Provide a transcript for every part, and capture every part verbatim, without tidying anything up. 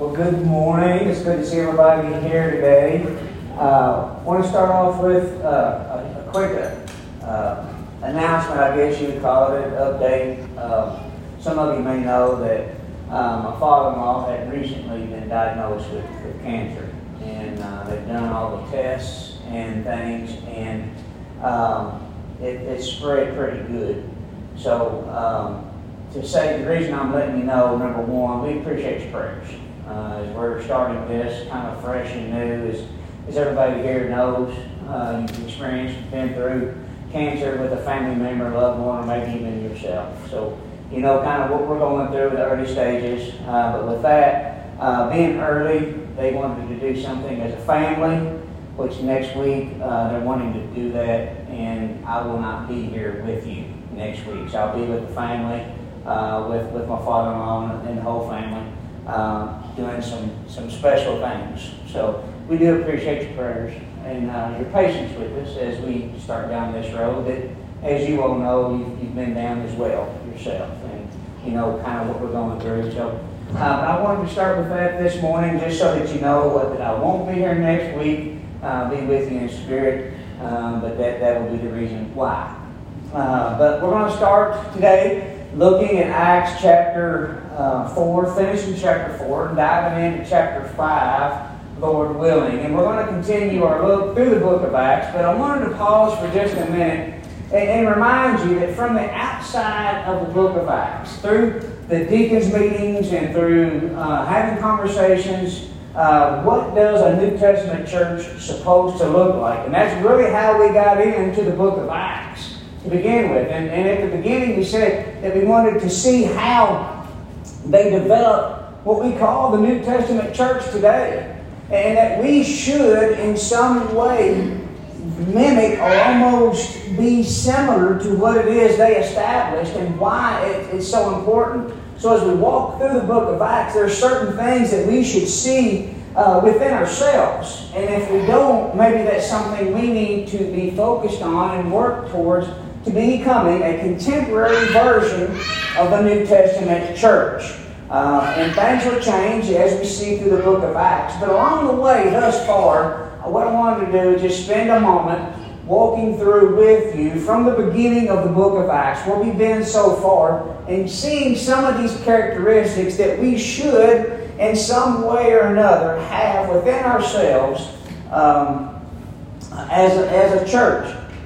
Well, good morning. It's good to see everybody here today. Uh, I want to start off with uh, a, a quick uh, announcement, I guess you would call it, update. Uh, some of you may know that uh, my father-in-law had recently been diagnosed with, with cancer, and uh, they've done all the tests and things, and um, it, it spread pretty good. So, um, to say the reason I'm letting you know, number one, we appreciate your prayers. Uh, as we're starting this kind of fresh and new, as, as everybody here knows, uh, you've experienced, you've been through cancer with a family member, loved one, or maybe even yourself. So you know kind of what we're going through, the early stages. Uh, but with that, uh, being early, they wanted to do something as a family, which next week uh, they're wanting to do that, and I will not be here with you next week. So I'll be with the family, uh, with, with my father-in-law and the whole family. Uh, doing some, some special things. So we do appreciate your prayers and uh, your patience with us as we start down this road that, as you all know, you've, you've been down as well yourself, and you know kind of what we're going through. So uh, I wanted to start with that this morning just so that you know what, that I won't be here next week, uh, be with you in spirit, um, but that, that will be the reason why. Uh, but we're going to start today looking at Acts chapter uh, four, finishing chapter four, and diving into chapter five, Lord willing. And we're going to continue our look through the book of Acts, but I wanted to pause for just a minute and, and remind you that from the outside of the book of Acts, through the deacons' meetings and through uh, having conversations, uh, what does a New Testament church supposed to look like? And that's really how we got into the book of Acts to begin with. And, and at the beginning we said that we wanted to see how they develop what we call the New Testament church today. And that we should in some way mimic or almost be similar to what it is they established and why it, it's so important. So as we walk through the book of Acts, there are certain things that we should see Uh, within ourselves. And if we don't, maybe that's something we need to be focused on and work towards to becoming a contemporary version of the New Testament church. Uh, and things will change as we see through the book of Acts. But along the way thus far, what I wanted to do is just spend a moment walking through with you from the beginning of the book of Acts, where we've been so far, and seeing some of these characteristics that we should in some way or another have within ourselves um, as, a, as a church.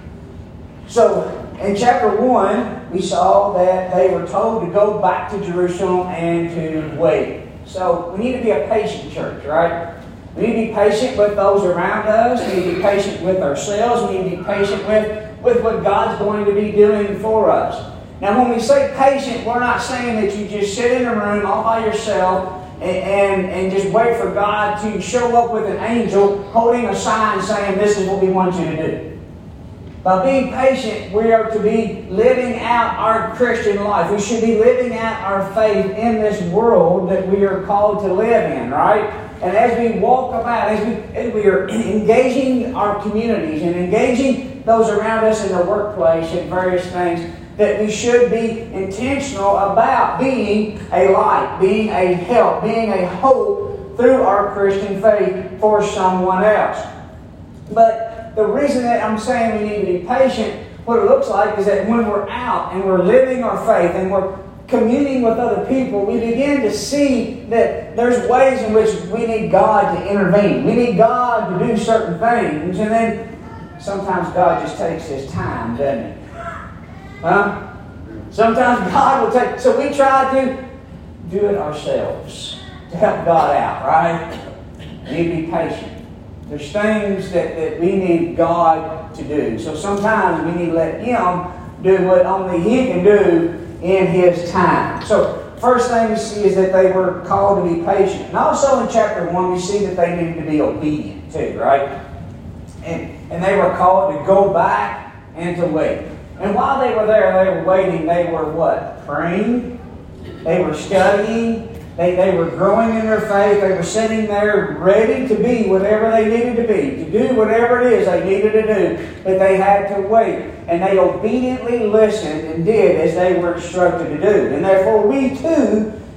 So in chapter one, we saw that they were told to go back to Jerusalem and to wait. So we need to be a patient church, right? We need to be patient with those around us. We need to be patient with ourselves. We need to be patient with, with what God's going to be doing for us. Now when we say patient, we're not saying that you just sit in a room all by yourself And, and just wait for God to show up with an angel holding a sign saying, this is what we want you to do. By being patient, we are to be living out our Christian life. We should be living out our faith in this world that we are called to live in, right? And as we walk about, as we, as we are engaging our communities and engaging those around us in the workplace and various things, that we should be intentional about being a light, being a help, being a hope through our Christian faith for someone else. But the reason that I'm saying we need to be patient, what it looks like is that when we're out and we're living our faith and we're communing with other people, we begin to see that there's ways in which we need God to intervene. We need God to do certain things, and then sometimes God just takes His time, doesn't He? Huh? Sometimes God will take... So we try to do it ourselves to help God out, right? We need to be patient. There's things that, that we need God to do. So sometimes we need to let Him do what only He can do in His time. So first thing we see is that they were called to be patient. And also in chapter one, we see that they needed to be obedient too, right? And, and they were called to go back and to wait. And while they were there, they were waiting, they were what? Praying. They were studying. They, they were growing in their faith. They were sitting there ready to be whatever they needed to be, to do whatever it is they needed to do. But they had to wait. And they obediently listened and did as they were instructed to do. And therefore we too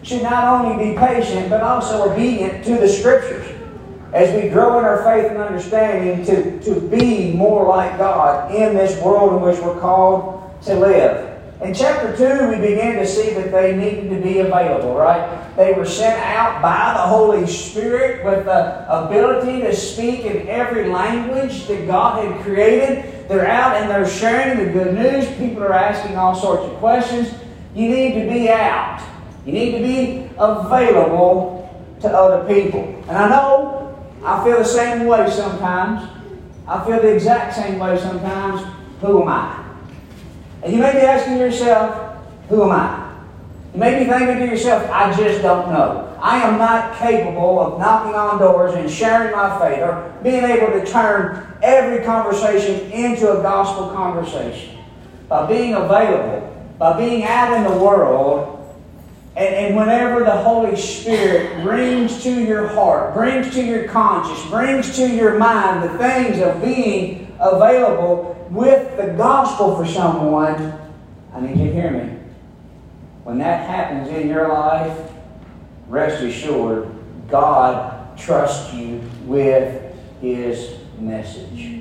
should not only be patient, but also obedient to the Scriptures. As we grow in our faith and understanding to, to be more like God in this world in which we're called to live. In chapter two, we begin to see that they needed to be available, right? They were sent out by the Holy Spirit with the ability to speak in every language that God had created. They're out and they're sharing the good news. People are asking all sorts of questions. You need to be out. You need to be available to other people. And I know I feel the same way sometimes. I feel the exact same way sometimes. Who am I? And you may be asking yourself, who am I? You may be thinking to yourself, I just don't know. I am not capable of knocking on doors and sharing my faith or being able to turn every conversation into a gospel conversation. By being available, by being out in the world, and, and whenever the Holy Spirit brings to your heart, brings to your conscience, brings to your mind the things of being available with the gospel for someone, I need you to hear me. When that happens in your life, rest assured, God trusts you with His message.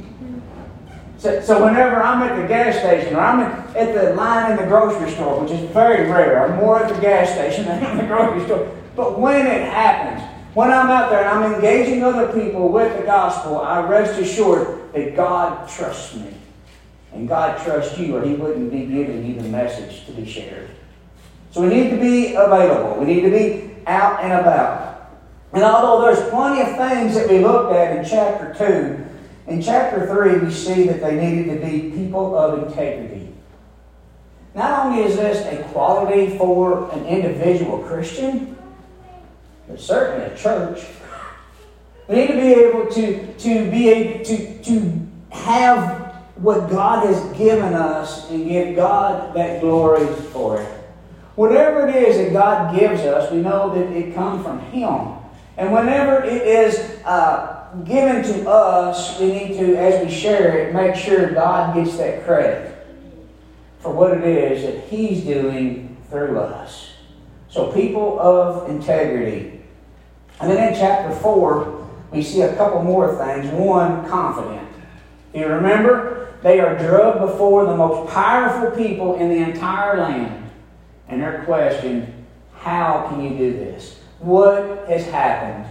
so, so whenever I'm at the gas station or I'm at, at the line in the grocery store, which is very rare, I'm more at the gas station than in the grocery store, but when it happens, when I'm out there and I'm engaging other people with the gospel, I rest assured that God trusts me. And God trusts you, or He wouldn't be giving you the message to be shared. So we need to be available. We need to be out and about. And although there's plenty of things that we looked at in chapter two, in chapter three we see that they needed to be people of integrity. Not only is this a quality for an individual Christian, but certainly a church. We need to be able to, to be able to, to have what God has given us and give God that glory for it. Whatever it is that God gives us, we know that it comes from Him. And whenever it is uh, given to us, we need to, as we share it, make sure God gets that credit for what it is that He's doing through us. So people of integrity. And then in chapter four, we see a couple more things. One, confident. You remember? They are drugged before the most powerful people in the entire land. And they're questioned, how can you do this? What has happened?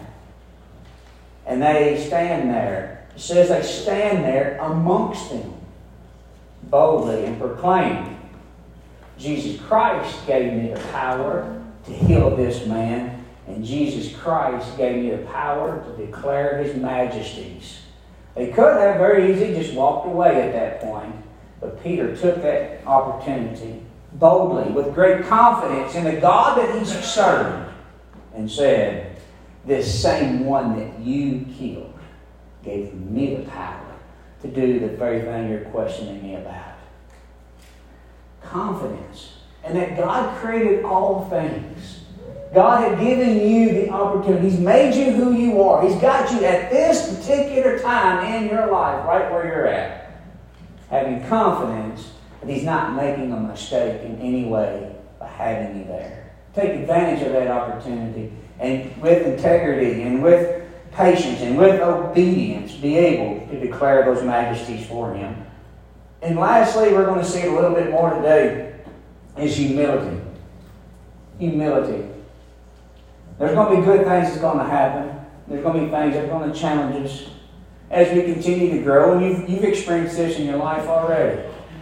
And they stand there. It says they stand there amongst them boldly and proclaim, Jesus Christ gave me the power to heal this man. And Jesus Christ gave me the power to declare His majesties. They could have very easily just walked away at that point. But Peter took that opportunity boldly, with great confidence in the God that he served, and said, this same one that you killed gave me the power to do the very thing you're questioning me about. Confidence. And that God created all things. God had given you the opportunity. He's made you who you are. He's got you at this particular time in your life, right where you're at. Having confidence that He's not making a mistake in any way by having you there. Take advantage of that opportunity, and with integrity and with patience and with obedience, be able to declare those majesties for Him. And lastly, we're going to see a little bit more today, is humility. Humility. There's going to be good things that's going to happen. There's going to be things that are going to challenge us as we continue to grow. And you've, you've experienced this in your life already.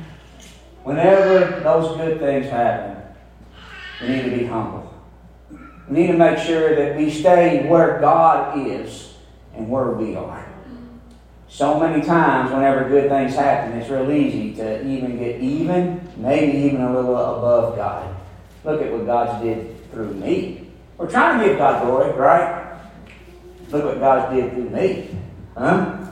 Whenever those good things happen, we need to be humble. We need to make sure that we stay where God is and where we are. So many times whenever good things happen, it's real easy to even get even, maybe even a little above God. Look at what God did through me. We're trying to give God glory, right? Look what God did through me. Huh?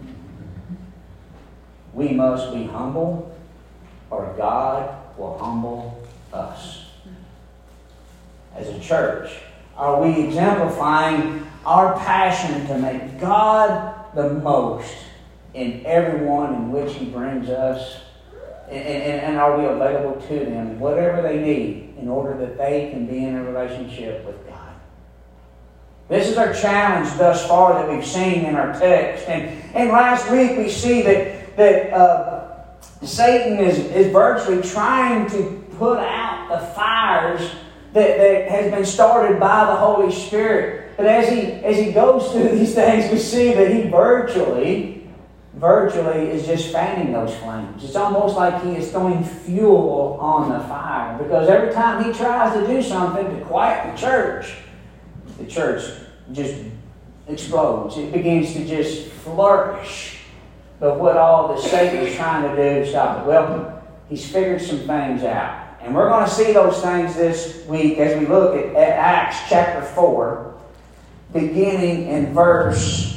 We must be humble, or God will humble us. As a church, are we exemplifying our passion to make God the most in everyone in which He brings us? and, and, and are we available to them, whatever they need, in order that they can be in a relationship with God? This is our challenge thus far that we've seen in our text. And, and last week we see that, that uh, Satan is, is virtually trying to put out the fires that, that has been started by the Holy Spirit. But as he, as he goes through these things, we see that he virtually, virtually is just fanning those flames. It's almost like he is throwing fuel on the fire. Because every time he tries to do something to quiet the church, the church just explodes. It begins to just flourish. But what all that Satan is trying to do to stop it? Well, he's figured some things out. And we're going to see those things this week as we look at, at Acts chapter four, beginning in verse...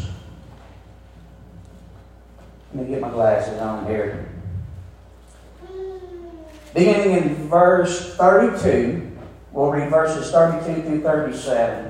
Let me get my glasses on here. Beginning in verse thirty-two. We'll read verses thirty-two through thirty-seven.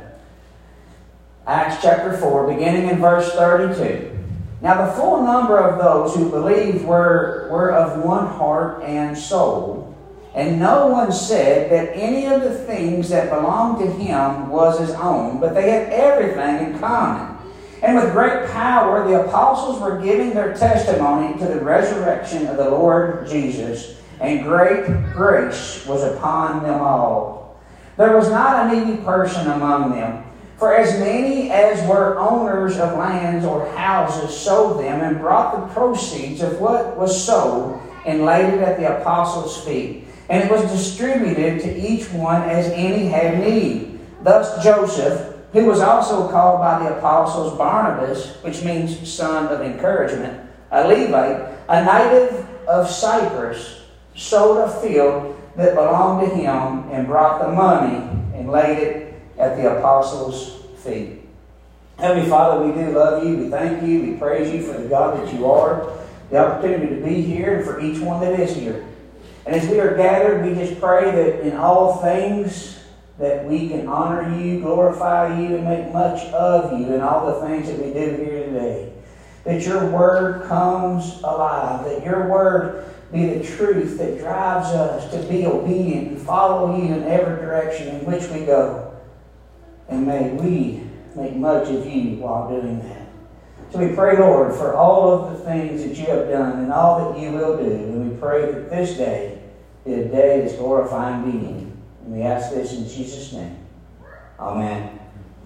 Acts chapter four, beginning in verse thirty-two. Now the full number of those who believed were, were of one heart and soul, and no one said that any of the things that belonged to him was his own, but they had everything in common. And with great power the apostles were giving their testimony to the resurrection of the Lord Jesus, and great grace was upon them all. There was not a needy person among them, for as many as were owners of lands or houses sold them and brought the proceeds of what was sold and laid it at the apostles' feet. And it was distributed to each one as any had need. Thus Joseph, who was also called by the apostles Barnabas, which means son of encouragement, a Levite, a native of Cyprus, sold a field that belonged to him and brought the money and laid it at the apostles' feet. Heavenly Father, we do love you. We thank you. We praise you for the God that you are, the opportunity to be here, and for each one that is here. And as we are gathered, we just pray that in all things that we can honor you, glorify you, and make much of you in all the things that we do here today. That your word comes alive. That your word be the truth that drives us to be obedient and follow you in every direction in which we go. And may we make much of you while doing that. So we pray, Lord, for all of the things that you have done and all that you will do. And we pray that this day be a day that's glorifying to you. And we ask this in Jesus' name. Amen.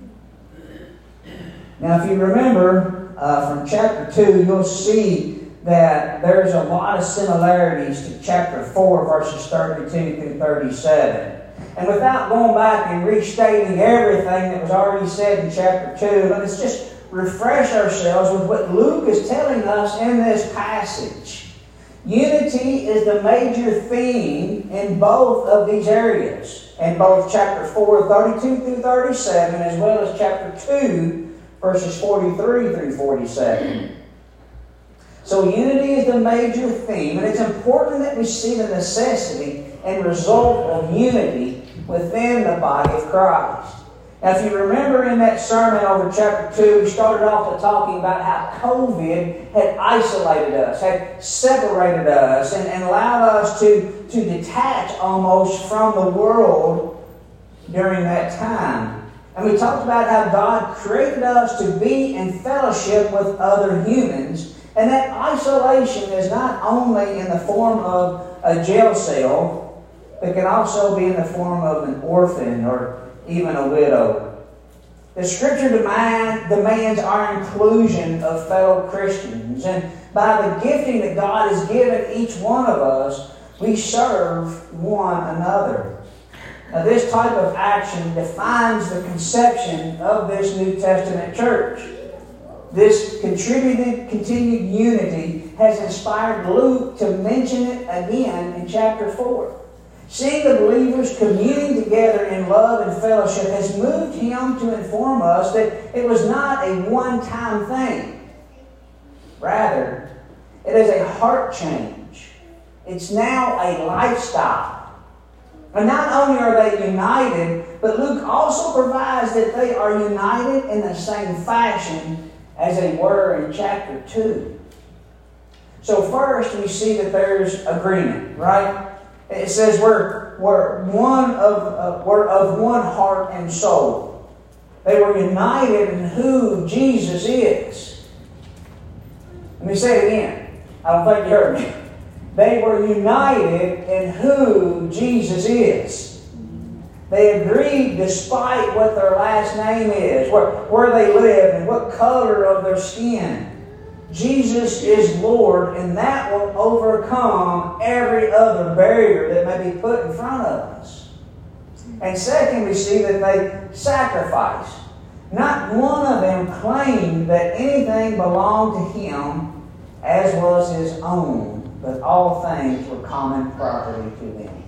Now, if you remember uh, from chapter two, you'll see that there's a lot of similarities to chapter four, verses thirty-two through thirty-seven. And without going back and restating everything that was already said in chapter two, let's just refresh ourselves with what Luke is telling us in this passage. Unity is the major theme in both of these areas. In both chapter four, thirty-two through thirty-seven, as well as chapter two, verses forty-three through forty-seven. So unity is the major theme, and it's important that we see the necessity and result of unity within the body of Christ. Now, if you remember in that sermon over chapter two, we started off with talking about how COVID had isolated us, had separated us, and, and allowed us to, to detach almost from the world during that time. And we talked about how God created us to be in fellowship with other humans, and that isolation is not only in the form of a jail cell, but can also be in the form of an orphan or even a widow. The Scripture demand, demands our inclusion of fellow Christians, and by the gifting that God has given each one of us, we serve one another. Now, this type of action defines the conception of this New Testament church. This contributed, continued unity has inspired Luke to mention it again in chapter four. Seeing the believers communing together in love and fellowship has moved him to inform us that it was not a one-time thing. Rather, it is a heart change. It's now a lifestyle. And not only are they united, but Luke also provides that they are united in the same fashion as they were in chapter two. So first we see that there's agreement, right? It says we're, we're, one of, uh, we're of one heart and soul. They were united in who Jesus is. Let me say it again. I don't think you heard me. They were united in who Jesus is. They agreed despite what their last name is, where, where they live, and what color of their skin. Jesus is Lord, and that will overcome every other barrier that may be put in front of us. And second, we see that they sacrificed. Not one of them claimed that anything belonged to him as was his own, but all things were common property to them.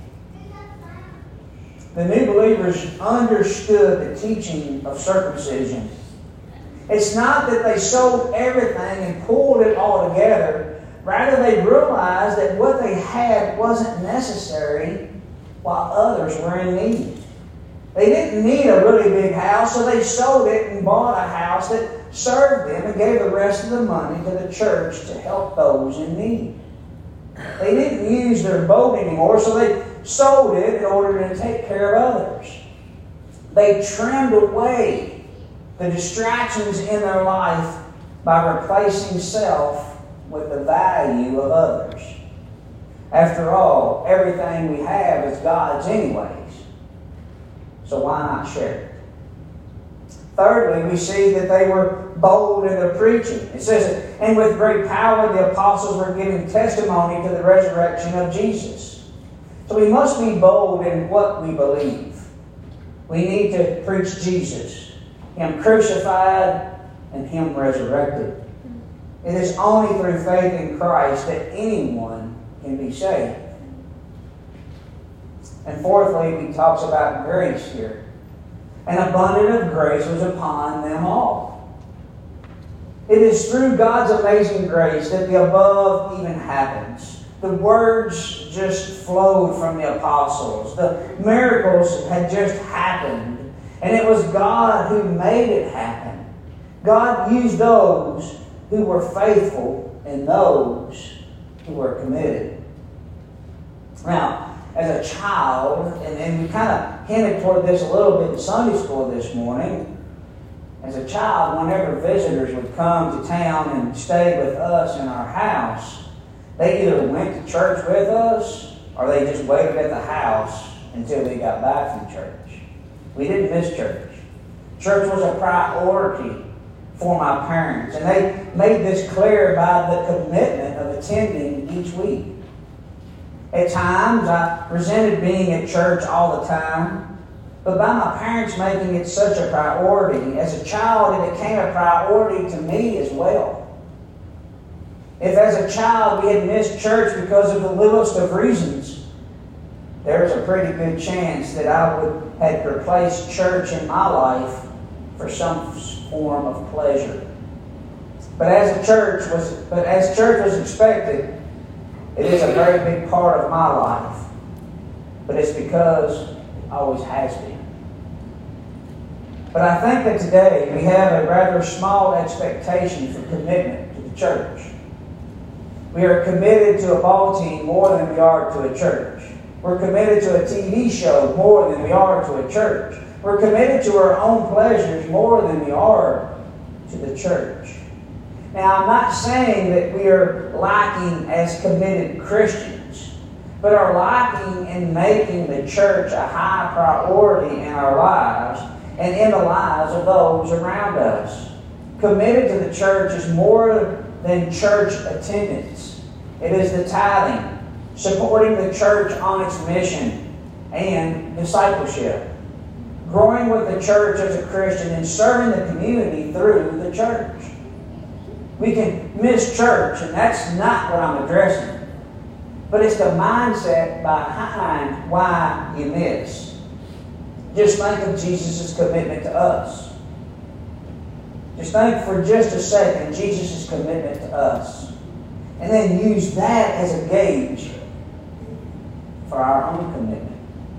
The new believers understood the teaching of circumcision. It's not that they sold everything and pulled it all together. Rather, they realized that what they had wasn't necessary while others were in need. They didn't need a really big house, so they sold it and bought a house that served them and gave the rest of the money to the church to help those in need. They didn't use their boat anymore, so they sold it in order to take care of others. They trimmed away the distractions in their life by replacing self with the value of others. After all, everything we have is God's anyways. So why not share it? Thirdly, we see that they were bold in their preaching. It says, and with great power the apostles were giving testimony to the resurrection of Jesus. So we must be bold in what we believe. We need to preach Jesus, Him crucified and Him resurrected. It is only through faith in Christ that anyone can be saved. And fourthly, he talks about grace here. An abundance of grace was upon them all. It is through God's amazing grace that the above even happens. The words just flowed from the apostles. The miracles had just happened. And it was God who made it happen. God used those who were faithful and those who were committed. Now, as a child, and, and we kind of hinted toward this a little bit in Sunday school this morning, as a child, whenever visitors would come to town and stay with us in our house, they either went to church with us or they just waited at the house until we got back from church. We didn't miss church. Church was a priority for my parents, and they made this clear by the commitment of attending each week. At times, I resented being at church all the time, but by my parents making it such a priority, as a child, it became a priority to me as well. If as a child we had missed church because of the littlest of reasons, there's a pretty good chance that I would have replaced church in my life for some form of pleasure. But as a church was, but as church was expected, it is a very big part of my life, but it's because it always has been. But I think that today we have a rather small expectation for commitment to the church. We are committed to a ball team more than we are to a church. We're committed to a T V show more than we are to a church. We're committed to our own pleasures more than we are to the church. Now, I'm not saying that we are lacking as committed Christians, but are lacking in making the church a high priority in our lives and in the lives of those around us. Committed to the church is more than church attendance. It is the tithing, supporting the church on its mission, and discipleship. Growing with the church as a Christian and serving the community through the church. We can miss church, and that's not what I'm addressing. But it's the mindset behind why you miss. Just think of Jesus' commitment to us. Just think for just a second Jesus' commitment to us. And then use that as a gauge for our own commitment.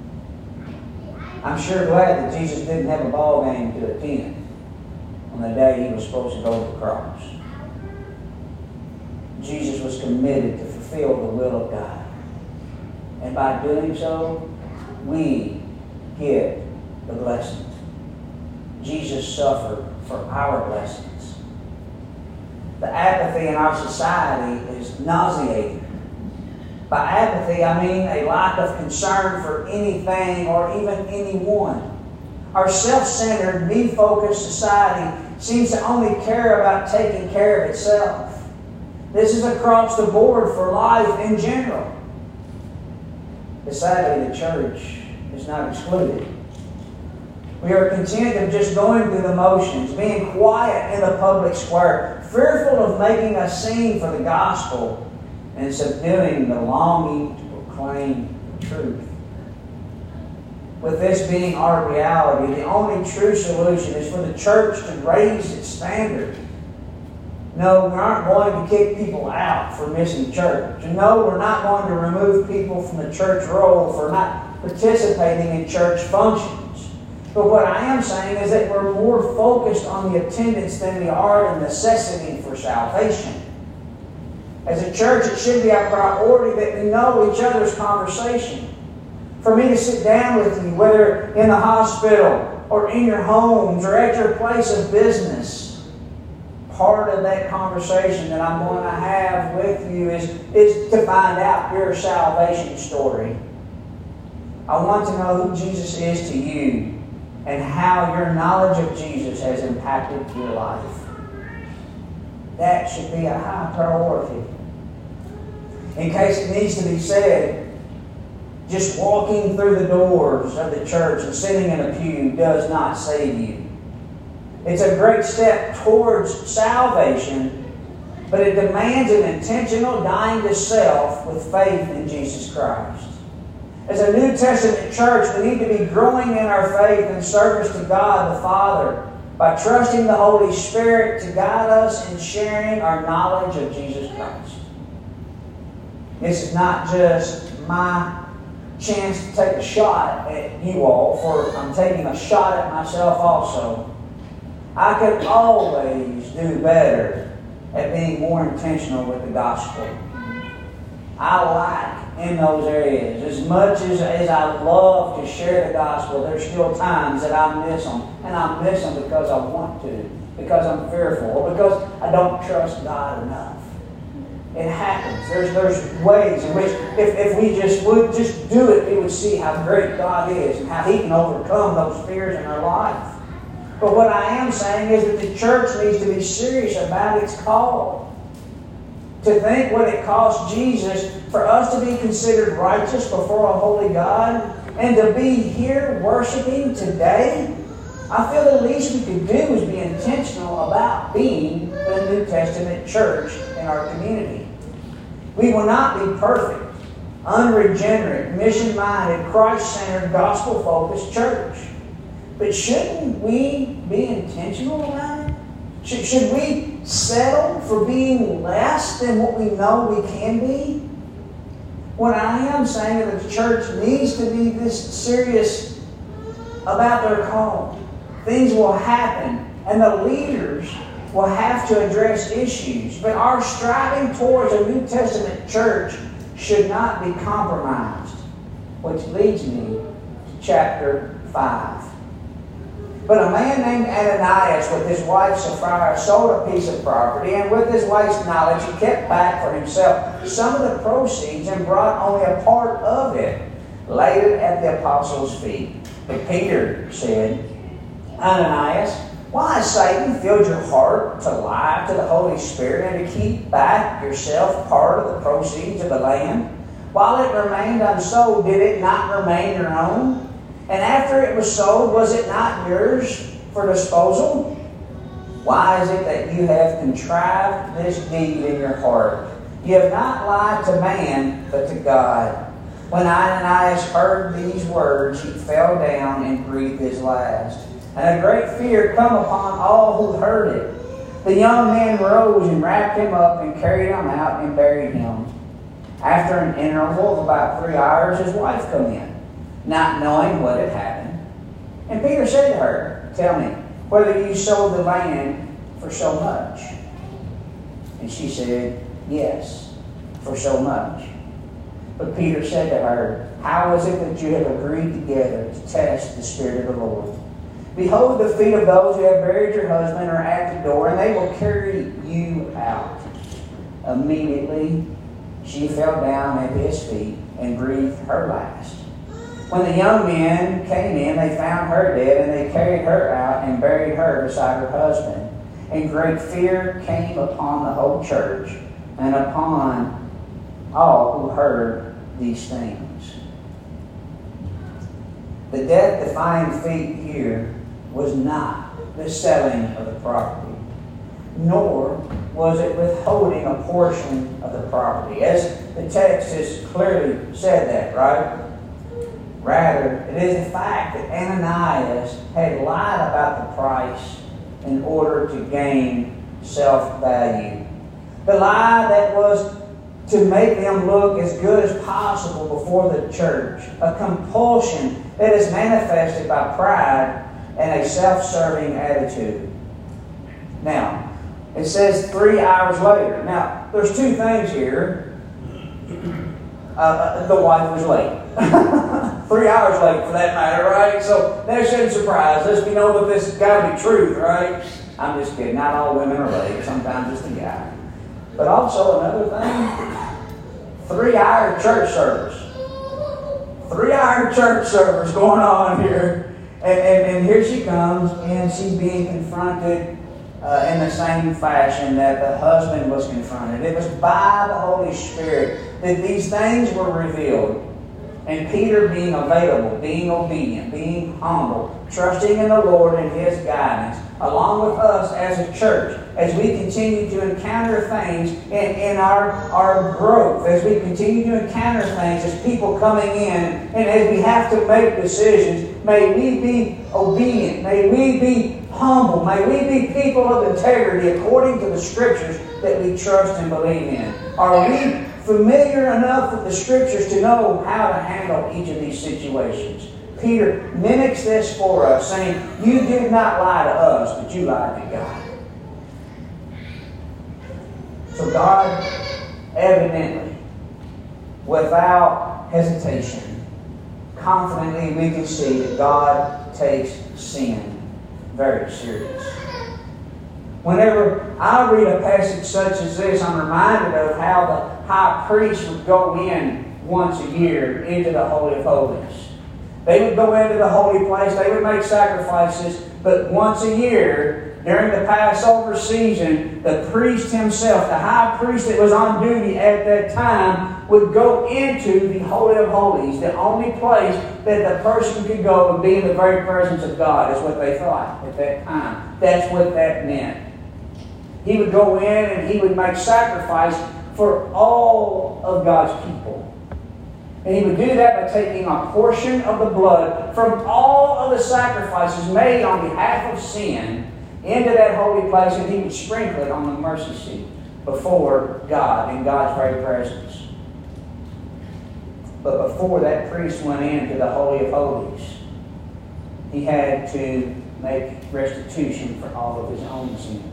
I'm sure glad that Jesus didn't have a ball game to attend on the day He was supposed to go to the cross. Jesus was committed to fulfill the will of God. And by doing so, we get the blessings. Jesus suffered for our blessings. The apathy in our society is nauseating. By apathy, I mean a lack of concern for anything or even anyone. Our self-centered, me-focused society seems to only care about taking care of itself. This is across the board for life in general. But sadly, the church is not excluded. We are content of just going through the motions, being quiet in the public square, fearful of making a scene for the gospel, and subduing the longing to proclaim the truth. With this being our reality, the only true solution is for the church to raise its standard. No, we aren't going to kick people out for missing church. And no, we're not going to remove people from the church roll for not participating in church functions. But what I am saying is that we're more focused on the attendance than we are the necessity for salvation. As a church, it should be our priority that we know each other's conversation. For me to sit down with you, whether in the hospital or in your homes or at your place of business, part of that conversation that I'm going to have with you is, is to find out your salvation story. I want to know who Jesus is to you and how your knowledge of Jesus has impacted your life. That should be a high priority. In case it needs to be said, just walking through the doors of the church and sitting in a pew does not save you. It's a great step towards salvation, but it demands an intentional dying to self with faith in Jesus Christ. As a New Testament church, we need to be growing in our faith and service to God the Father by trusting the Holy Spirit to guide us in sharing our knowledge of Jesus Christ. This is not just my chance to take a shot at you all, for I'm taking a shot at myself also. I could always do better at being more intentional with the gospel. I lack in those areas. As much as, as I love to share the gospel, there's still times that I miss them. And I miss them because I want to, because I'm fearful, or because I don't trust God enough. It happens. There's, there's ways in which if, if we just would just do it, we would see how great God is and how He can overcome those fears in our life. But what I am saying is that the church needs to be serious about its call. To think what it cost Jesus for us to be considered righteous before a holy God and to be here worshiping today, I feel the least we could do is be intentional about being the New Testament church in our community. We will not be perfect, unregenerate, mission-minded, Christ-centered, gospel-focused church. But shouldn't we be intentional about it? Should, should we settle for being less than what we know we can be? What I am saying is that the church needs to be this serious about their call. Things will happen, and the leaders will have to address issues. But our striving towards a New Testament church should not be compromised. Which leads me to chapter five. But a man named Ananias with his wife Sapphira sold a piece of property, and with his wife's knowledge he kept back for himself some of the proceeds and brought only a part of it, laid it at the apostles' feet. But Peter said, Ananias, why has Satan filled your heart to lie to the Holy Spirit and to keep back yourself part of the proceeds of the land? While it remained unsold, did it not remain your own? And after it was sold, was it not yours for disposal? Why is it that you have contrived this deed in your heart? You have not lied to man, but to God. When Ananias heard these words, he fell down and breathed his last. And a great fear come upon all who heard it. The young man rose and wrapped him up and carried him out and buried him. After an interval of about three hours, his wife came in, not knowing what had happened. And Peter said to her, tell me, whether you sold the land for so much? And she said, Yes, for so much. But Peter said to her, how is it that you have agreed together to test the Spirit of the Lord? Behold, the feet of those who have buried your husband are at the door, and they will carry you out. Immediately she fell down at his feet and breathed her last. When the young men came in, they found her dead, and they carried her out and buried her beside her husband. And great fear came upon the whole church and upon all who heard these things. The death-defying feat here was not the selling of the property, nor was it withholding a portion of the property, as the text has clearly said that, right? Rather, it is the fact that Ananias had lied about the price in order to gain self-value. The lie that was to make them look as good as possible before the church. A compulsion that is manifested by pride and a self-serving attitude. Now, it says three hours later. Now, there's two things here. Uh, the wife was late. Three hours late for that matter, right? So that shouldn't surprise us. We know that this has got to be truth, right? I'm just kidding. Not all women are late. Sometimes it's the guy. But also another thing, three-hour church service. Three-hour church service going on here. And, and, and here she comes, and she's being confronted uh, in the same fashion that the husband was confronted. It was by the Holy Spirit that these things were revealed. And Peter being available, being obedient, being humble, trusting in the Lord and His guidance, along with us as a church, as we continue to encounter things in, in our, our growth, as we continue to encounter things as people coming in, and as we have to make decisions, may we be obedient, may we be humble, may we be people of integrity according to the Scriptures that we trust and believe in. Are we familiar enough with the Scriptures to know how to handle each of these situations? Peter mimics this for us, saying, you did not lie to us, but you lied to God. So God, evidently, without hesitation, confidently we can see that God takes sin very serious. Whenever I read a passage such as this, I'm reminded of how the high priest would go in once a year into the Holy of Holies. They would go into the holy place, they would make sacrifices, but once a year, during the Passover season, the priest himself, the high priest that was on duty at that time, would go into the Holy of Holies, the only place that the person could go and be in the very presence of God, is what they thought at that time. That's what that meant. He would go in and he would make sacrifice for all of God's people. And he would do that by taking a portion of the blood from all of the sacrifices made on behalf of sin into that holy place, and he would sprinkle it on the mercy seat before God, in God's very presence. But before that priest went into the Holy of Holies, he had to make restitution for all of his own sins.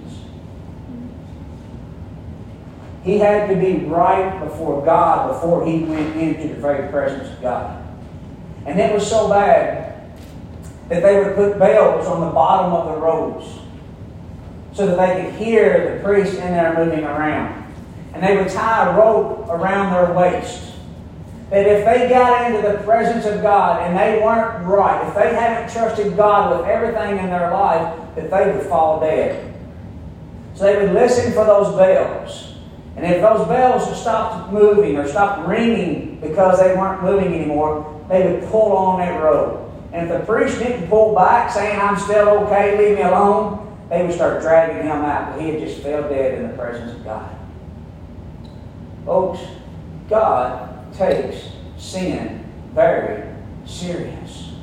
He had to be right before God before he went into the very presence of God. And it was so bad that they would put bells on the bottom of the robes so that they could hear the priest in there moving around. And they would tie a rope around their waist. That if they got into the presence of God and they weren't right, if they hadn't trusted God with everything in their life, that they would fall dead. So they would listen for those bells. And if those bells stopped moving or stopped ringing because they weren't moving anymore, they would pull on that rope. And if the priest didn't pull back saying, I'm still okay, leave me alone, they would start dragging him out, but he had just fell dead in the presence of God. Folks, God takes sin very serious.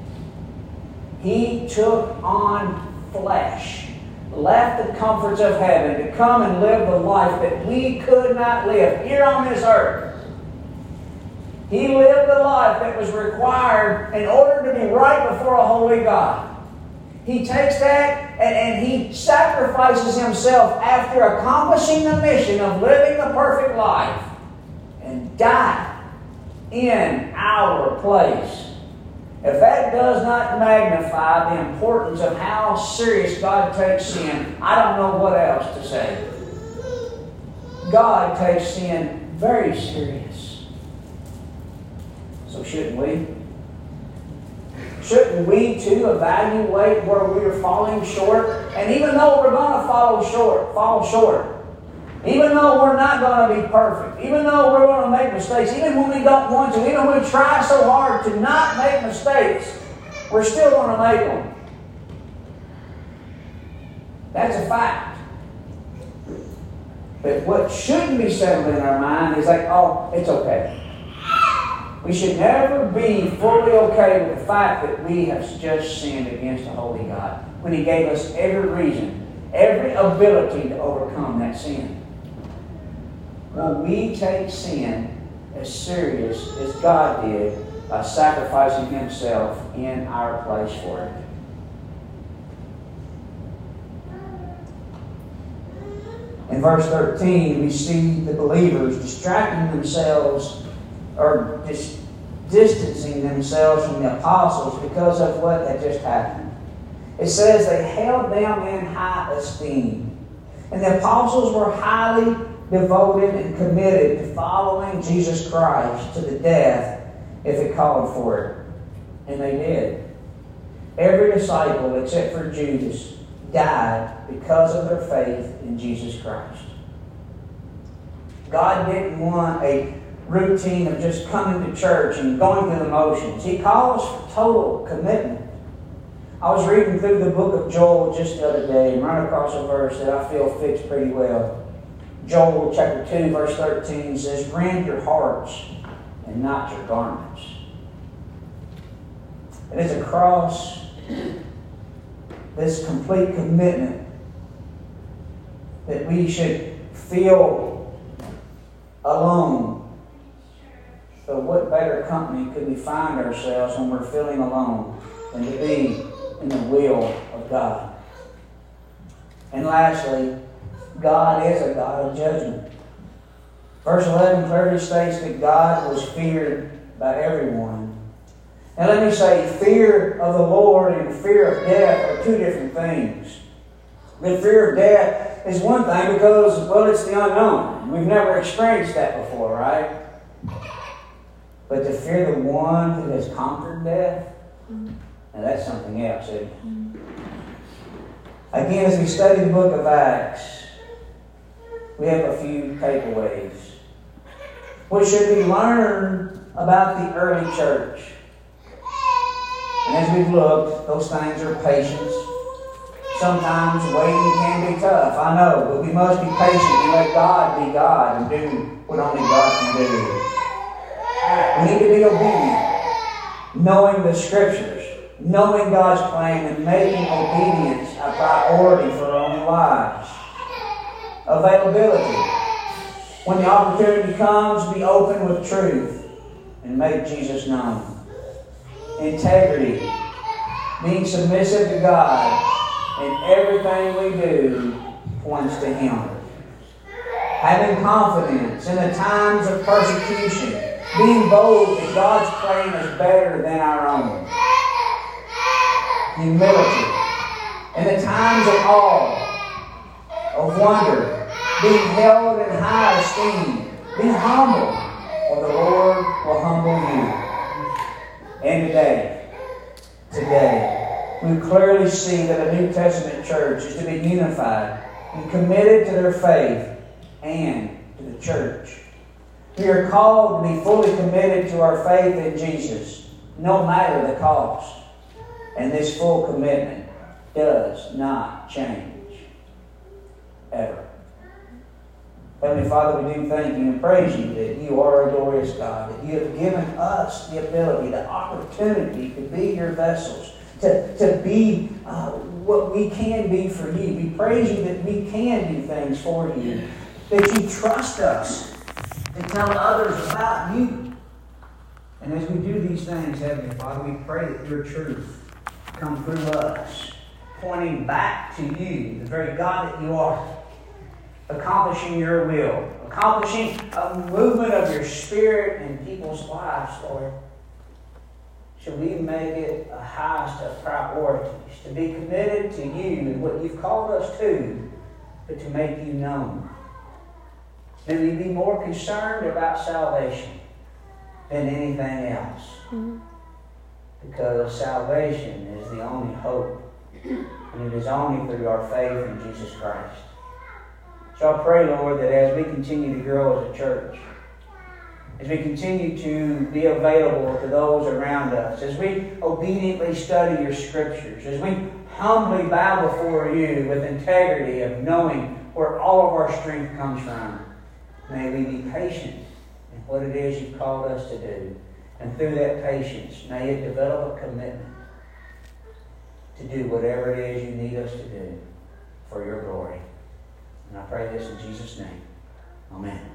He took on flesh, left the comforts of heaven to come and live the life that we could not live here on this earth. He lived the life that was required in order to be right before a holy God. He takes that and, and He sacrifices Himself after accomplishing the mission of living the perfect life and died in our place. If that does not magnify the importance of how serious God takes sin, I don't know what else to say. God takes sin very serious. So shouldn't we? Shouldn't we too evaluate where we are falling short? And even though we're going to follow short, fall short, even though we're not going to be perfect, even though we're going to make mistakes, even when we don't want to, even when we try so hard to not make mistakes, we're still going to make them. That's a fact. But what shouldn't be settled in our mind is like, oh, it's okay. We should never be fully okay with the fact that we have just sinned against a holy God when He gave us every reason, every ability to overcome that sin. Well, we take sin as serious as God did by sacrificing Himself in our place for it. In verse thirteen, we see the believers distracting themselves or just distancing themselves from the apostles because of what had just happened. It says they held them in high esteem. And the apostles were highly devoted and committed to following Jesus Christ to the death if it called for it. And they did. Every disciple except for Judas died because of their faith in Jesus Christ. God didn't want a routine of just coming to church and going through the motions. He calls for total commitment. I was reading through the book of Joel just the other day and ran across a verse that I feel fits pretty well. Joel chapter two verse thirteen says, "Rend your hearts and not your garments." It is across this complete commitment that we should feel alone. So what better company could we find ourselves when we're feeling alone than to be in the will of God? And lastly, God is a God of judgment. Verse eleven clearly states that God was feared by everyone. Now let me say, fear of the Lord and fear of death are two different things. The fear of death is one thing because, well, it's the unknown. We've never experienced that before, right? But to fear the one who has conquered death, now that's something else, isn't it? Again, as we study the book of Acts, we have a few takeaways. What should we learn about the early church? And as we've looked, those things are patience. Sometimes waiting can be tough, I know, but we must be patient and let God be God and do what only God can do. We need to be obedient, knowing the Scriptures, knowing God's plan, and making obedience a priority for our own lives. Availability. When the opportunity comes, be open with truth and make Jesus known. Integrity. Being submissive to God, and everything we do points to Him. Having confidence in the times of persecution. Being bold that God's plan is better than our own. Humility. In the times of awe, of wonder, being held in high esteem. Be humble, or the Lord will humble you. And today, today, we clearly see that a New Testament church is to be unified and committed to their faith and to the church. We are called to be fully committed to our faith in Jesus, no matter the cost. And this full commitment does not change, ever. Heavenly Father, we do thank you and praise you that you are a glorious God, that you have given us the ability, the opportunity to be your vessels, to, to be uh, what we can be for you. We praise you that we can do things for you, that you trust us to tell others about you. And as we do these things, Heavenly Father, we pray that your truth come through us pointing back to you, the very God that you are, accomplishing your will, accomplishing a movement of your Spirit in people's lives, Lord. Should we make it a highest of priorities, to be committed to you and what you've called us to, but to make you known. May we be more concerned about salvation than anything else. Mm-hmm. Because salvation is the only hope. And it is only through our faith in Jesus Christ. So I pray, Lord, that as we continue to grow as a church, as we continue to be available to those around us, as we obediently study your Scriptures, as we humbly bow before you with integrity of knowing where all of our strength comes from, may we be patient in what it is you've called us to do. And through that patience, may it develop a commitment to do whatever it is you need us to do for your glory. And I pray this in Jesus' name. Amen.